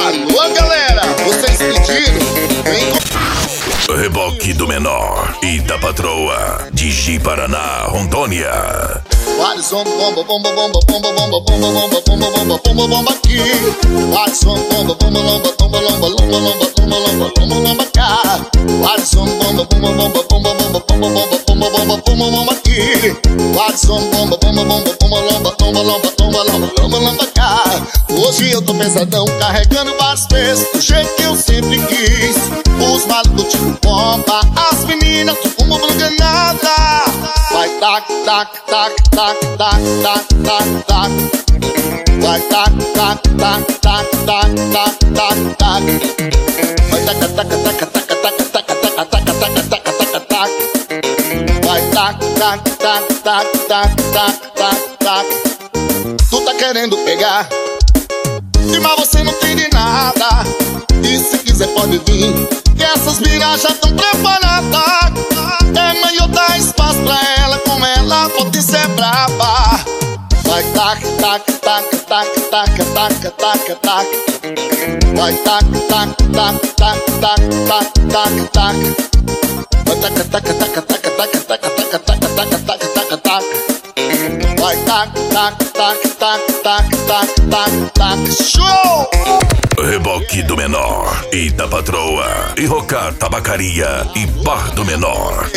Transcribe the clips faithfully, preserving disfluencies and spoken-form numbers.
Alô, galera, vocês pediram, vem com... Reboque do Menor e da Patroa de Ji Paraná, Rondônia. Vários homens bomba, bomba, bomba, bomba, bomba, bomba, bomba, bomba, bomba, bomba, bomba aqui. Vários homens bomba, bomba, lomba, bomba, lomba, lomba, lomba, lomba, lomba, lomba, lomba cá. Vários homens bomba, bomba, bomba, bomba, bomba, bomba, bomba, bomba, bomba, bomba, bomba aqui. Vários homens bomba, bomba, bomba, bomba, lomba, lomba, lomba, lomba, lomba, lomba, lomba cá. Hoje eu tô pesadão, carregando vários pesos do jeito que eu sempre quis. Os malucos tipo bomba, as meninas com bumbum granada. Vai tac, tac, tac, tac, tac, tac, tac, tac. Vai tac, tac, tac, tac, tac, tac, tac, tac. Vai tac, tac, tac, tac, tac, tac, tac, tac, tac, tac, tac, tac. Vai tac, tac, tac, tac, tac, tac, tac, tac. Tu tá querendo pegar, mas você não tem de nada. E se quiser pode vir, que essas miras já tão preparadas. É melhor dar espaço pra ela, com ela pode ser braba. Vai tac, tac, tac, tac, tac, tac, tac, tac. Vai tac, tac, tac, tac, tac, tac, tac, tac. Vai tac, tac, tac, tac, tac, tac, tac, tac, tac, tac, tac, tac. Vai tac, tac, tac, tac, tac, tac, tac, tac. Show! Reboque do Menor e da Patroa e Rocar Tabacaria e Bar do Menor.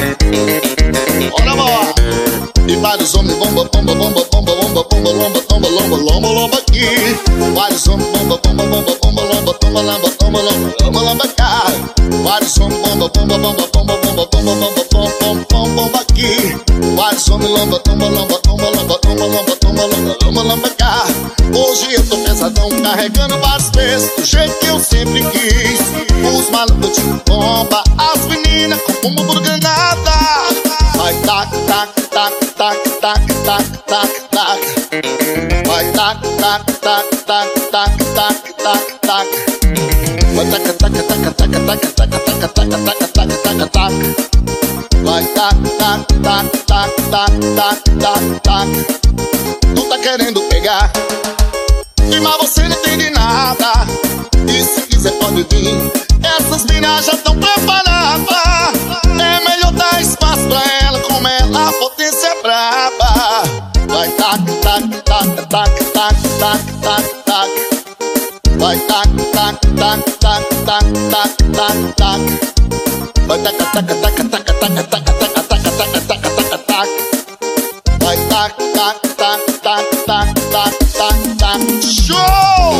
Ora, boa! E vários homens bomba, bomba, bomba, bomba, bomba, bomba, lomba, tomba, lomba, lomba, lomba aqui. Vários homens bomba, bomba, bomba, bomba, lomba, tomba, lomba, tomba, lomba, lomba, lomba cá. Vários homens bomba, bomba, bomba, bomba, bomba, bomba, bomba, bomba, bomba, bomba aqui. Vários homens lomba, tomba, lomba, tomba, lomba, tomba, lomba, tomba, lomba, lomba, lomba cá. Hoje eu tô pesadão, carregando vários pesos do jeito que eu sempre quis. Os malucos de bomba, as meninas com bumbum granada. Vai tac, tac, tac, tac, tac, tac, tac, tac. Vai tac, tac, tac, tac, tac, tac, tac, tac. Vai tac, tac, tac, tac, tac, tac, tac, tac, tac, tac, tac, tac. Vai tac, tac, tac, tac, tac, tac, tac, tac. Tu tá querendo pegar, mas você não tem de nada. E se quiser pode vir, essas minas já tão preparadas. É melhor dar espaço pra ela, como ela potência é braba. Vai tac, tac, tac, tac, tac, tac, tac, tac. Vai tac, tac, tac, tac, tac, tac, tac, tac. Vai tac, tac, tac, tac, tac, tac, tac, tac, tac, tac, tac, tac. Vai tac, tac, tac, tac, tac, tac, tac, tac. Show!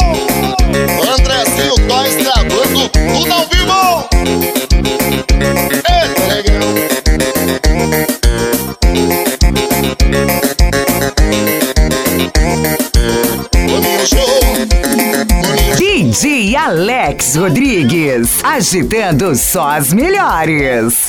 André Sil, nós gravando tudo ao vivo. Eita, legal. Boninho show. D J Alex Rodrigues, agitando só as melhores.